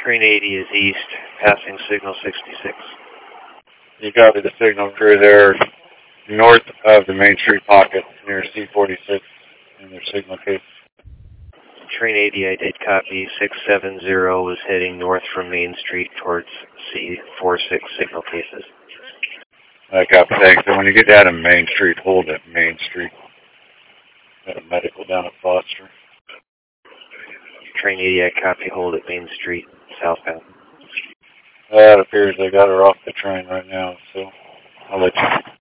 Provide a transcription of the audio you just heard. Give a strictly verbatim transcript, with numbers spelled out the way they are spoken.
Train eighty is east, passing signal sixty-six. You copy the signal crew there north of the Main Street pocket near C forty-six in their signal case. Train eighty, I did copy. six seven zero was heading north from Main Street towards C forty-six signal cases. I copy, thanks. And when you get down to Main Street, hold at Main Street. Got a medical down at Foster. Train eighty, I copy. Hold at Main Street, southbound. That appears they got her off the train right now, so I'll let you